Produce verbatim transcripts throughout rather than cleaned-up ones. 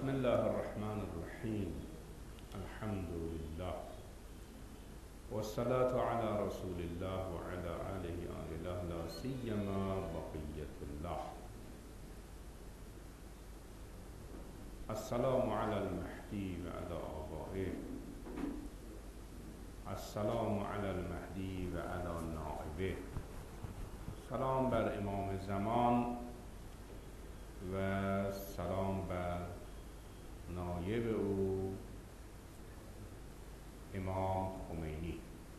بسم الله الرحمن الرحیم. الحمد لله والصلاة على رسول الله وعلى آله آله لا سيما بقية الله. السلام على المهدي وعلى آبائه. السلام على المهدي وعلى نائبه. سلام بر امام زمان و سلام بر نایب او امام خمینی.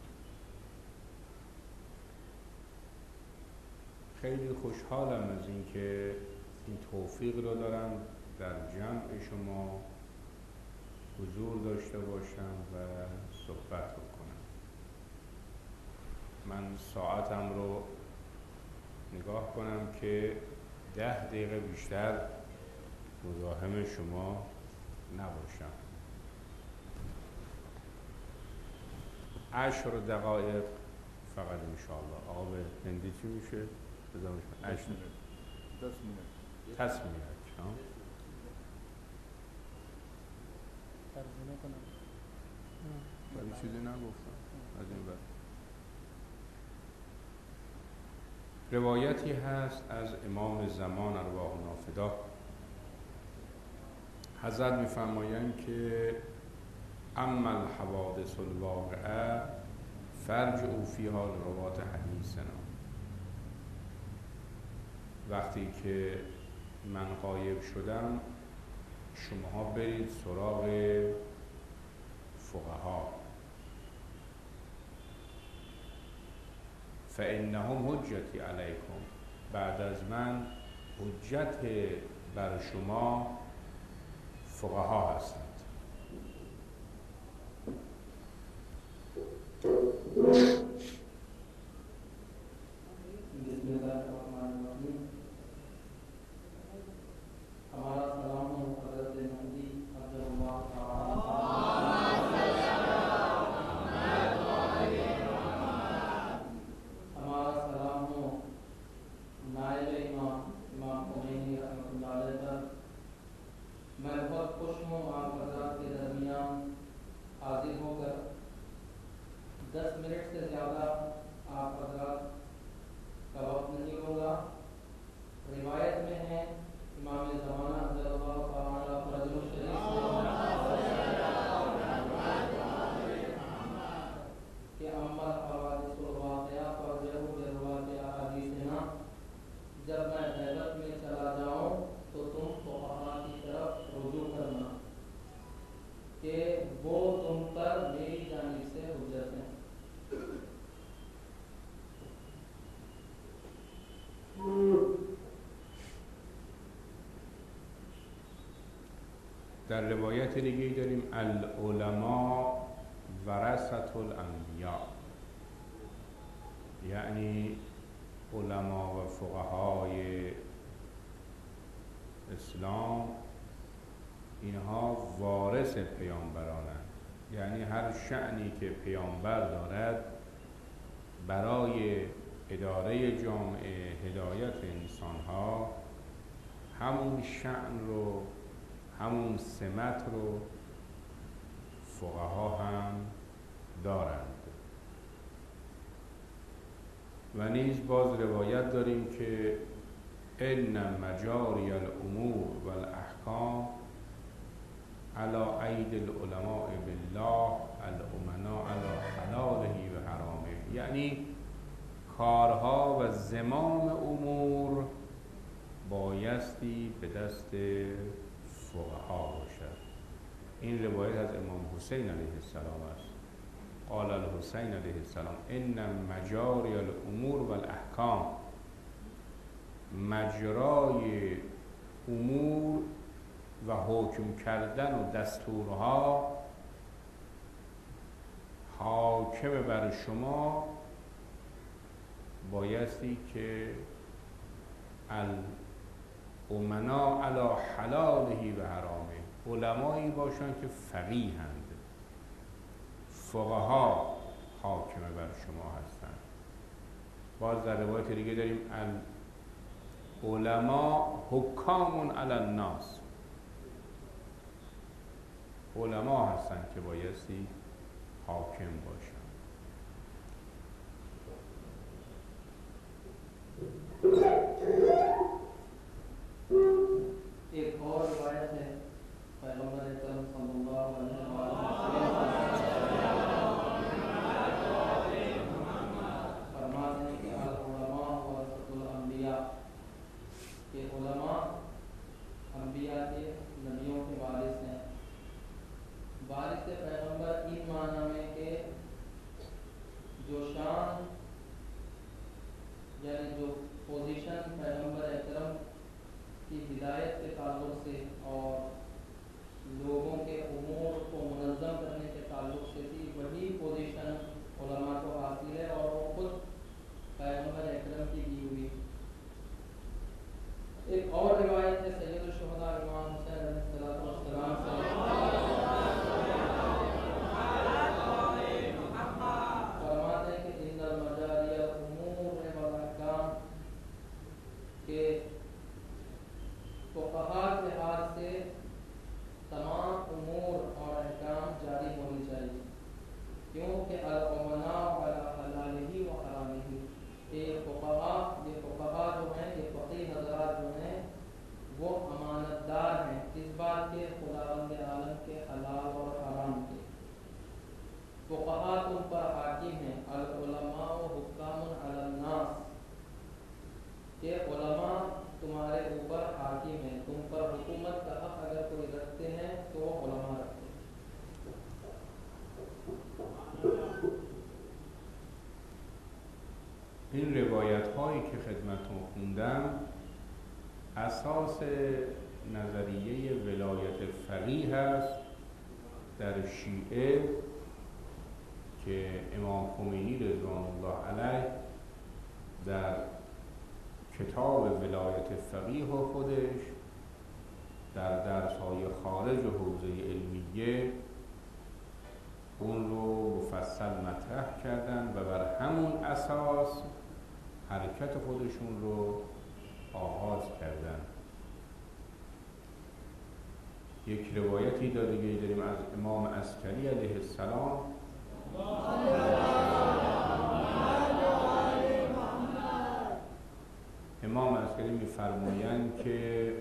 خیلی خوشحالم از اینکه این توفیق رو دارم در جمع شما حضور داشته باشم و صحبت بکنم. من ساعتم رو نگاه کنم که ده دقیقه بیشتر مزاحم شما نباشم. عشر دقایق فقط انشاءالله. آقا به هندی چی میشه؟ بزنمش عشر تصمیت ترجمه کنم ولی چیزی نگفتم از این بعد. روایتی هست از امام زمان ارواح نافدا. حضرت می‌فرمایند که اما الحوادث الواقعه فرجعوا فیها لروات حدیثنا. وقتی که من غایب شدم شماها برید سراغ فقها، فانهم حجتی علیکم. بعد از من حجت بر شما فقها هستند. بسم الله الرحمن الرحیم. हमारा सलाम हो हज़रत महदी अब्दुल्लाह हमारा सलाम हो नायब इमाम इमाम खुमैनी रहमतुल्लाह अलैह पर। मैं बहुत खुश हूँ आप हज़रात के दरमियान हाजिर होकर। दस मिनट से ज़्यादा आप हज़रात का वक्त नहीं होगा। रिवायत में है इमाम ज़माना अज़्ज़लल्लाहु तआला फज़लुहु शरीफ कि अम्मल हवादिसुल वाक़िअत फर्जहु बिरुवाति अहादीसिना। जब मैं गैबत में चला जाऊँ तो तुम फुक़हा की तरफ रुजू करना कि वो तुम पर मेरी जानिब से हुज्जत हैं। در روایت دیگه داریم العلماء ورثة الانبیاء، یعنی علما و فقهای اسلام اینها وارث پیامبرانند. یعنی هر شأنی که پیامبر دارد برای اداره جامعه هدایت انسانها همون شأن رو همون سمت رو فقها هم دارند. و نیز باز روایت داریم که ان مجاری الامور و الاحکام علی اید العلماء بالله الامنا علی حلاله و حرامه. یعنی کارها و زمام امور بایستی به دست فقها باشد. این روایت از امام حسین علیه السلام است. قال الحسین علیه السلام ان مجاری الامور و الاحکام. مجرای امور و حکم کردن و دستورها حاکم بر شما بایستی که الامنا علی حلاله و حرامه. علمایی باشند که فقیهند، فقها حاکم بر شما هستند. باز در روایت دیگه داریم العلماء حکام علی الناس. علما هستند که بایستی حاکم باشند. एक और रिवायत है पैगंबर अकरम सल्लल्लाहु अलैहि वसल्लम फरमाते हैं कि अल उलमा वरसतुल अंबिया, के उलमा अंबिया के नबियों के वारिस हैं। वारिस पैगंबर इन माना में के जो शान यानी जो पोजीशन पैगंबर अकरम की हिदायत के ताल्लुक से और लोगों के उमूर को मुनज़्ज़म करने के ताल्लुक से थी, वही पोजीशन उलमा को हासिल है और वो खुद पैगंबर अकरम की दी हुई। एक और रिवायत है सैयदुल शुहदा इमाम हुसैन अलैहिस्सलाम से फरमाते हैं कि इन्नल मजारिया उमूर वल अहकाम के फ़ुक़हा के लिहाज से तमाम उमूर और अहकाम जारी होनी चाहिए, क्योंकि अल-उमना अला हलालिही व हरामिही, ये फ़ुक़हा ये फ़ुक़हा जो हैं, ये फ़क़ीह हज़रात जो हैं, वो अमानतदार हैं इस बात के खुदावंद आलम के हलाल और हराम के। फ़ुक़हा तुम पर हाकिम हैं, अल-उलमा व हुक्कामुन अलन नास, के उलमा तुम्हारे ऊपर हाकिम है, तुम पर हुकूमत का हक अगर कोई रखते हैं तो वो उलमा रखते हैं। این روایت هایی که خدمتتون خوندم اساس نظریه ولایت فقیه است در شیعه که امام خمینی رضوان الله علیه در کتاب ولایت فقیه و خودش در درس‌های خارج و حوزه علمیه اون رو مفصل مطرح کردن و بر همون اساس حرکت خودشون رو آغاز کردن. یک روایتی دیگه داریم از امام عسکری علیه السلام امام عسکری می‌فرمایند که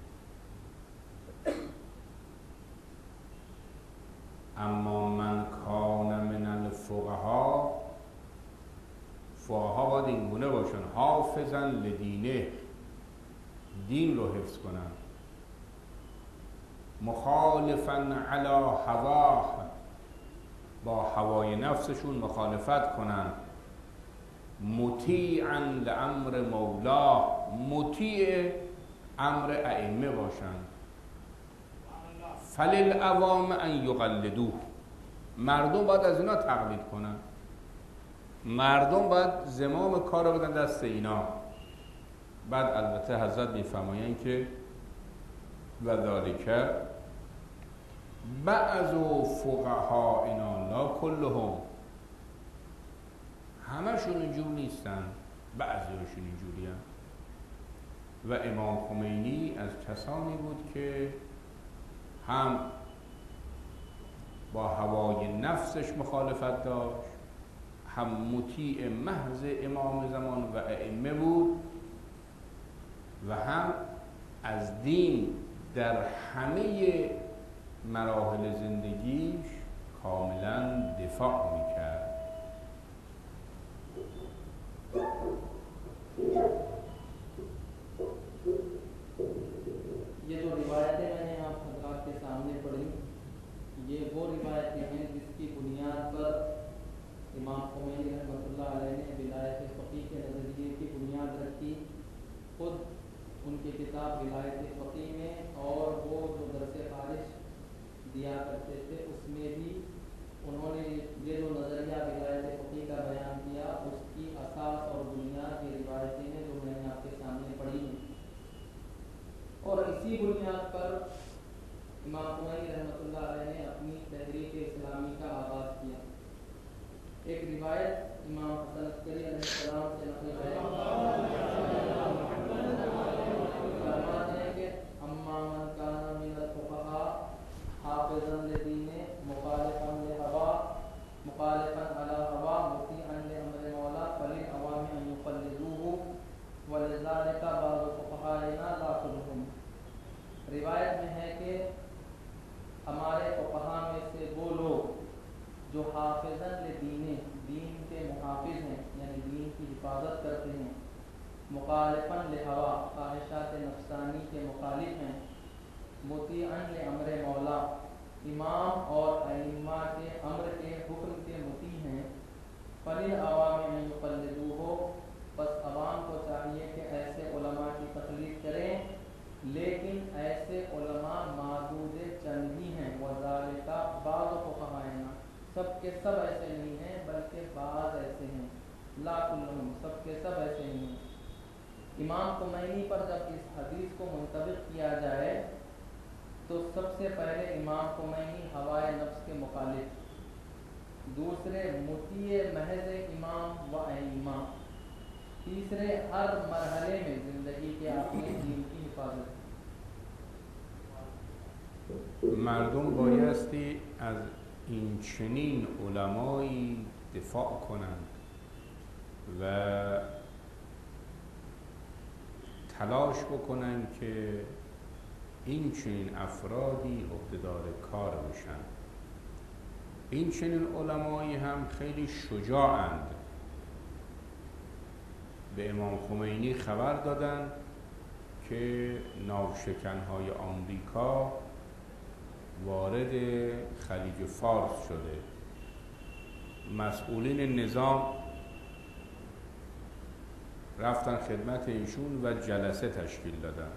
اما من کان من الفقها، فقها باید این گونه باشن، حافظا لدینه، دین رو حفظ کنن، مخالفا علی هواه، با هوای نفسشون مخالفت کنن، مطیعا لامر مولاه، مطیع امر ائمه باشن، فللعوام ان یقلدوه، مردم باید از اینا تقلید کنن، مردم باید زمام کار رو بدن دست اینا. بعد البته حضرت میفرمایند که و ذالک بعض فقهائنا لا کلهم، همشون اینجور نیستن، بعضیشون اینجوری هم. و امام خمینی از کسانی بود که هم با هوای نفسش مخالفت داشت، هم مطیع محض امام زمان و ائمه بود و هم از دین در همه مراحل زندگیش کاملا دفاع میکرد. ये जो रिवायतें मैंने आप हज़रात के सामने पढ़ी, ये वो रिवायतें हैं जिसकी बुनियाद पर इमाम खुमैनी रहमतुल्लाह अलैह ने विलायत फ़क़ीह के नज़रिए की बुनियाद रखी। खुद उनकी किताब विलायत फ़क़ीह में और वो जो दरस ख़ारिज दिया करते थे उसमें भी उन्होंने ये जो नज़रिया विलायत फ़क़ीह का बयान किया, उसकी असास और बुनियाद ये रिवायतें हैं जो मैंने आपके सामने पढ़ी हैं। और इसी बुनियाद पर इमाम खुमैनी रहमतुल्लाह अलैह ने अपनी तहरीक इस्लामी का आगाज़ किया। एक रिवायत इमाम हसन अस्करी अलैहिस्सलाम से नक़ल है, फरमाते हैं कि अम्मा मन काना मिनल फ़ुक़हा हाफ़िज़न इमाम और अइम्मा के अम्र के हुक्म के मुती हैं, फलिल अवाम में युक़ल्लिदू हो, बस अवाम को चाहिए कि ऐसे उलमा की तक़लीद करें, लेकिन ऐसे उलमा मादूद चंद ही हैं। वज़ालिका बाज़ फ़ुक़हाएना, सब के सब ऐसे नहीं हैं बल्कि बाज़ ऐसे हैं, ला कुल्लुहुम, सब के सब ऐसे नहीं हैं। इमाम खुमैनी पर जब इस हदीस को मुंतबिक किया जाए तो सबसे पहले इमाम खुमैनी हवाए नफ्स के मुखालिफ, दूसरे मुतीए महज़ इमाम व अइम्मा, तीसरे हर मरहले में ज़िंदगी के अपने दीन की हिफाजत। مردم بایستی از این چنین علمایی دفاع کنند و تلاش بکنن که این چنین افرادی عهده‌دار کار بشن. این چنین علمایی هم خیلی شجاعند. به امام خمینی خبر دادن که ناوشکن‌های آمریکا وارد خلیج فارس شده. مسئولین نظام رفتن خدمت ایشون و جلسه تشکیل دادن.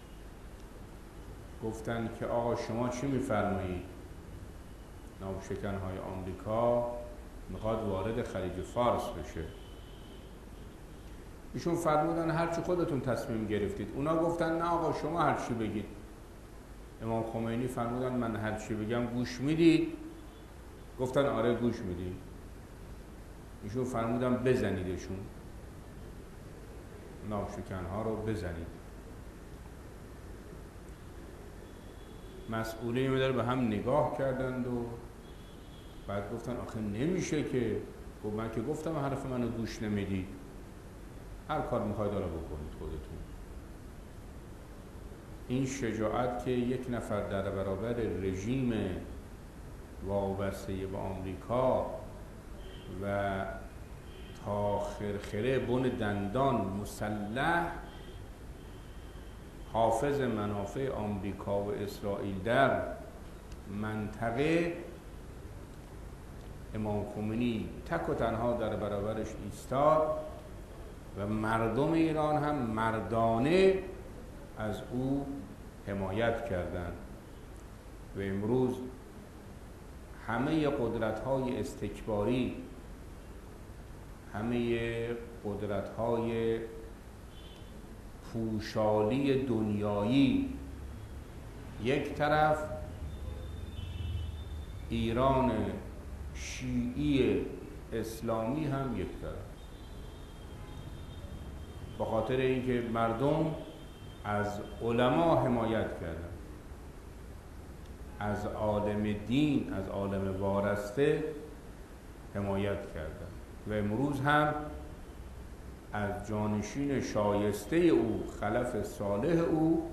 گفتن که آقا شما چی میفرمایید؟ ناوشکن‌های آمریکا میخواد وارد خلیج فارس بشه. ایشون فرمودن هرچی خودتون تصمیم گرفتید. اونا گفتن نه آقا شما هرچی بگید. امام خمینی فرمودن من هرچی بگم گوش میدید؟ گفتن آره گوش میدید. ایشون فرمودن بزنیدشون، ناوشکن‌ها رو بزنید. مسئولین می‌داره به هم نگاه کردند و بعد گفتن آخه نمیشه که، گفت من که گفتم حرف منو گوش نمیدید، هر کار میخواید حالا بکنید خودتون. این شجاعت که یک نفر در برابر رژیم وابسته به آمریکا و تا خرخره بن دندان مسلح حافظ منافع آمریکا و اسرائیل در منطقه، امام خمینی تک و تنها در برابرش ایستاد و مردم ایران هم مردانه از او حمایت کردند و امروز همه قدرت‌های استکباری، همه قدرت‌های پوشالی دنیایی یک طرف، ایران شیعی اسلامی هم یک طرف، به خاطر اینکه مردم از علما حمایت کردن، از عالم دین، از عالم وارسته حمایت کردن و امروز هم از جانشین شایسته او، خلف صالح او،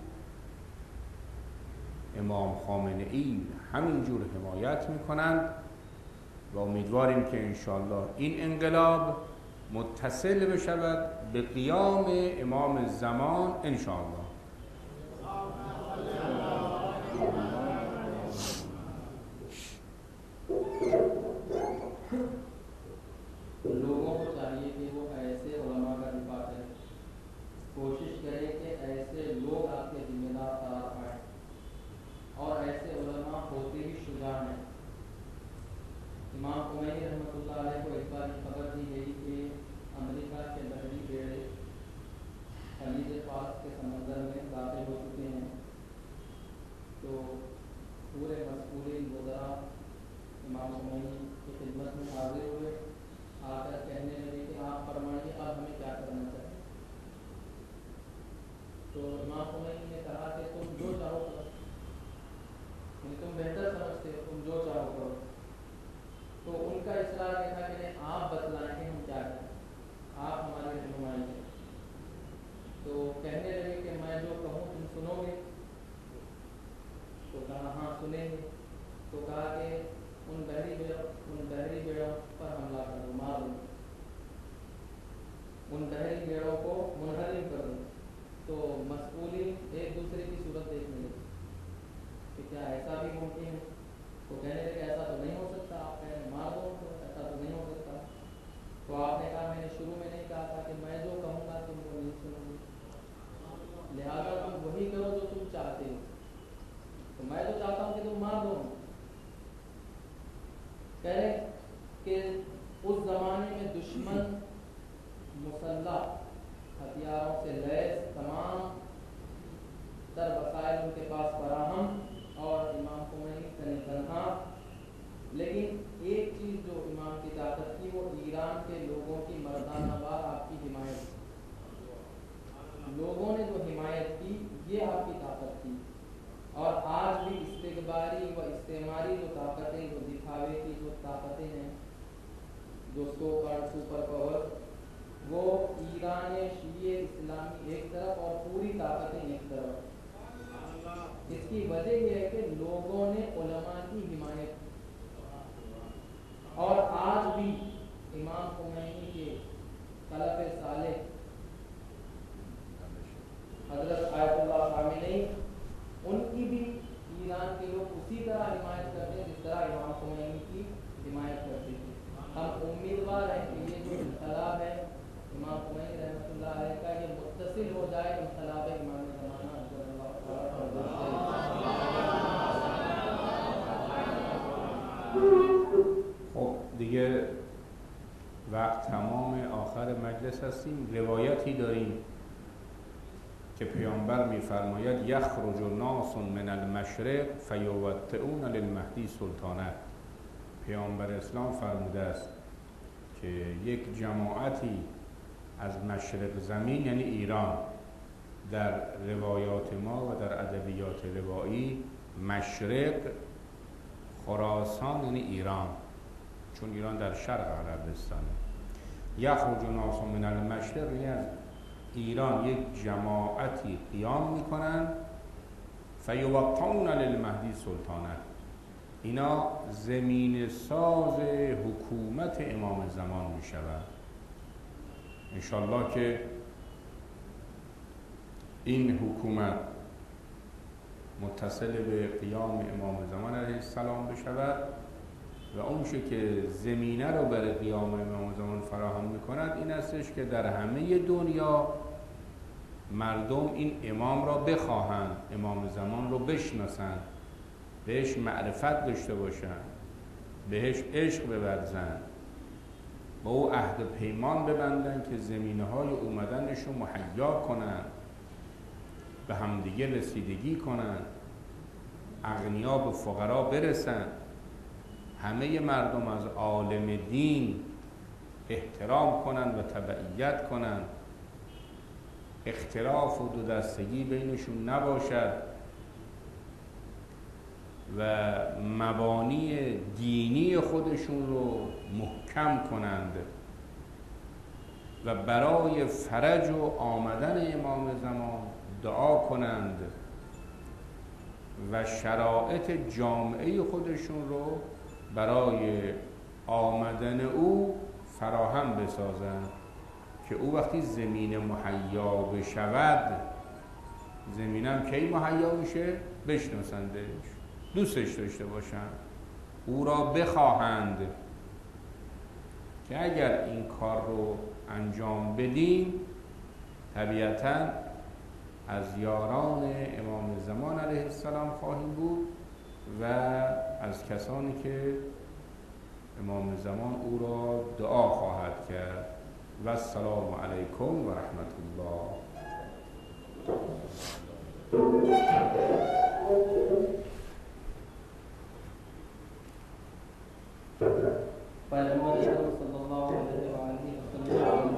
امام خامنه‌ای همینجور حمایت میکنند و امیدواریم که انشاءالله این انقلاب متصل بشود به قیام امام زمان انشاءالله. लोगों को चाहिए कि वो ऐसे उलमा का दिफा करें, कोशिश करें कि ऐसे लोग आपके जिम्मेदार करार पाएं और ऐसे उलमा होते ही शुजा हैं। इमाम खुमैनी रहमतुल्लाह अलैह को एक बार खबर दी गई कि अमेरिका के बहरी बेड़े खलीज फारस के समंदर में दाखिल हो चुके हैं, तो पूरे मस्ऊलीन वज़रा इमाम खुमैनी की खिदमत में हाजिर हुए, आकर कहने लगे कि आप फरमाइए अब हमें क्या करना चाहिए। तो इमाम खुमैनी ने कहा कि तुम जो चाहो करो, तुम बेहतर समझते हो, तुम जो चाहो करो। तो उनका इसरार ये था कि नहीं आप बतलाएं कि हम क्या करें, आप हमारे रहनुमाई हैं। तो कहने लगे कि मैं जो कहूँ तुम सुनोगे? तो कहा हाँ सुनेंगे। तो कहा कि उन बहरी बेड़ों उन बहरी बेड़ों पर हमला कर दो, मार दो, उन बहरी बेड़ों को मुनहरिम कर दो। तो मस्ऊलीन एक दूसरे की सूरत देखने लगे कि क्या ऐसा भी मुमकिन है तो कहने लगे ऐसा तो नहीं हो सकता, आप कह रहे मार दो उनको, ऐसा तो नहीं हो सकता। तो आपने कहा मैंने शुरू में नहीं कहा था कि मैं जो कहूँगा तुम वो नहीं सुनोगे, लिहाजा तुम वही करो जो तुम चाहते हो। तो मैं तो चाहता हूँ कि तुम मार दो। कह रहे कि उस जमाने में दुश्मन मुसल्लह हथियारों से लैस तमाम तर वसाइल उनके पास फराहम और इमाम खुमैनी तने तन्हा। लेकिन एक चीज़ जो इमाम की ताकत थी वो ईरान के लोगों की मर्दानावार आपकी हिमायत, लोगों ने जो हिमायत की ये आपकी ताकत थी। और आज भी इस्तिकबारी व इस्तेमारी जो ताकतें, जो दिखावे की जो ताकतें हैं, जो सो सुपर पावर, वो ईरान शिये इस्लामी एक तरफ और पूरी ताकतें एक तरफ। इसकी वजह यह है कि लोगों ने उलमा की हिमायत, और आज भी इमाम खुमैनी के तलफ़े साले हज़रत आयतुल्लाह खामेनी, उनकी भी ईरान के लोग उसी तरह हिमायत करते हैं जिस तरह इमाम खुमैनी की हिमायत करते थे। हम उम्मीदवार हैं कि ये जो इनकलाब है इमाम खुमैनी रहमतुल्लाह अलैह का, ये मुत्तसिल हो जाए इनकलाब इमाम ज़माना। خب دیگه وقت تمام، آخر مجلس هستیم. روایتی داریم که پیامبر میفرماید یخرج ناس من المشرق فیوطئون للمهدی سلطانه. پیامبر اسلام فرموده است که یک جماعتی از مشرق زمین یعنی ایران، در روایات ما و در ادبیات روایی مشرق خراسان یعنی ایران، چون ایران در شرق عربستانه. یخرج ناس من المشرق یعنی از ایران یک جماعتی قیام میکنن فیوطئون للمهدی سلطانه، اینا زمین ساز حکومت امام زمان میشوند. انشالله که این حکومت متصل به قیام امام زمان علیه السلام بشود و اون چه که زمینه رو برای قیام امام زمان فراهم میکند این استش که در همه دنیا مردم این امام را بخواهند، امام زمان رو بشناسند، بهش معرفت داشته باشند، بهش عشق بورزند، با او عهد پیمان ببندند که زمینه های اومدنش رو مهیا کنند، به همدیگه رسیدگی کنند، اغنیا به فقرا برسند، همه مردم از عالم دین احترام کنند و تبعیت کنند، اختلاف و دو دستگی بینشون نباشد و مبانی دینی خودشون رو محکم کنند و برای فرج و آمدن امام زمان دعا کنند و شرایط جامعه خودشون رو برای آمدن او فراهم بسازند که او وقتی زمین مهیا بشود، زمینم کی مهیا میشه؟ بشناسندش، دوستش داشته باشند، او را بخواهند که اگر این کار رو انجام بدیم طبیعتاً از یاران امام زمان علیه السلام خواهیم بود و از کسانی که امام زمان او را دعا خواهد کرد. و السلام علیکم و رحمت الله. पैगंबर सल्लल्लाहु अलैहि वसल्लम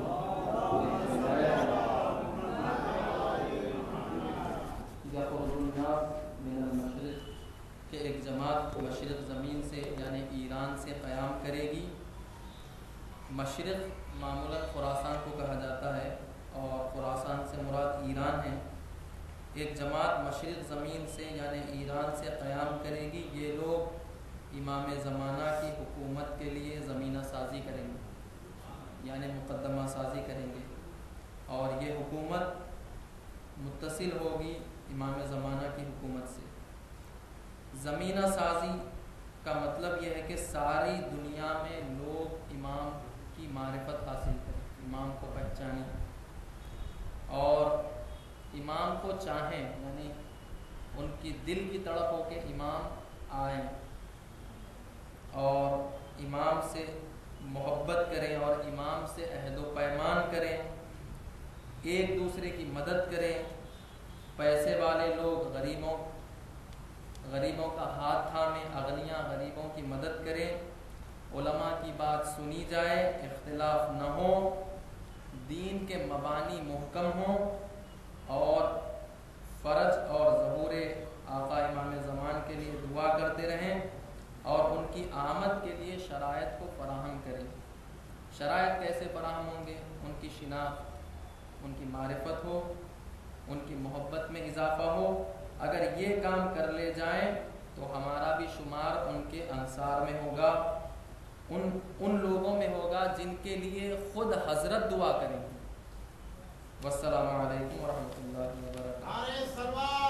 कि एक जमात मशरक़ ज़मीन से यानी ईरान से क़याम करेगी। मशरक़ मामूलन खुरासान को कहा जाता है और खुरासान से मुराद ईरान है। एक जमात मशरक़ ज़मीन से यानी ईरान से क़याम करेगी। ये लोग इमाम ज़माना की हुकूमत के लिए ज़मीना साज़ी करेंगे, यानी मुक़द्दमा साज़ी करेंगे, और ये हुकूमत मुत्तसिल होगी इमाम ज़माना की हुकूमत से। ज़मीना साज़ी کا مطلب یہ ہے کہ ساری دنیا میں لوگ امام کی معرفت حاصل کریں، امام کو پہچانیں اور امام کو چاہیں، یعنی ان کی دل کی تڑپ ہو کہ امام آئیں اور امام سے محبت کریں اور امام سے عہد و پیمان کریں، ایک دوسرے کی مدد کریں، پیسے والے لوگ غریبوں غریبوں کا ہاتھ تھامیں، اغنیاء غریبوں کی مدد کریں، علماء کی بات سنی جائے، اختلاف نہ ہو، دین کے مبانی محکم ہوں اور فرج اور ظہور آقا امام زمان کے لیے دعا کرتے رہیں اور ان کی آمد کے لیے شرائط کو فراہم کریں۔ شرائط کیسے فراہم ہوں گے؟ ان کی شناخت، ان کی معرفت ہو، ان کی محبت میں اضافہ ہو۔ اگر یہ کام کر لے جائیں تو ہمارا بھی شمار ان کے انصار میں ہوگا، ان ان لوگوں میں ہوگا جن کے لیے خود حضرت دعا کریں گے۔ والسلام علیکم ورحمۃ اللہ وبرکاتہ۔